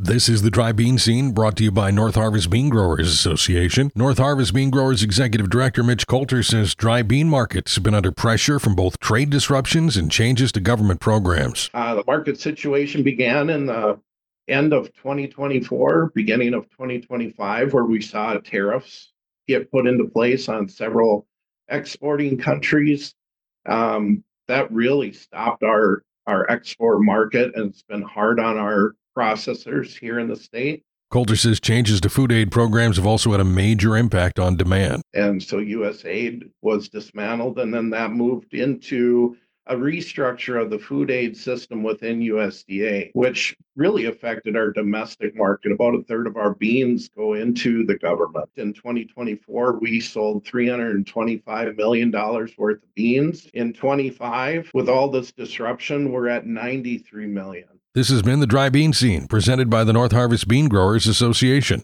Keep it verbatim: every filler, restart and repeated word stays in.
This is the Dry Bean Scene, brought to you by North Harvest Bean Growers Association. North Harvest Bean Growers Executive Director Mitch Coulter says dry bean markets have been under pressure from both trade disruptions and changes to government programs. Uh, the market situation began in the end of twenty twenty-four, beginning of twenty twenty-five, where we saw tariffs get put into place on several exporting countries. Um, that really stopped our, our export market, and it's been hard on our processors here in the state. Coulter says changes to food aid programs have also had a major impact on demand. And so U S A I D was dismantled, and then that moved into a restructure of the food aid system within U S D A, which really affected our domestic market. About a third of our beans go into the government. In twenty twenty-four, we sold three hundred twenty-five million dollars worth of beans. In twenty-five, with all this disruption, we're at ninety-three million dollars. This has been the Dry Bean Scene, presented by the North Harvest Bean Growers Association.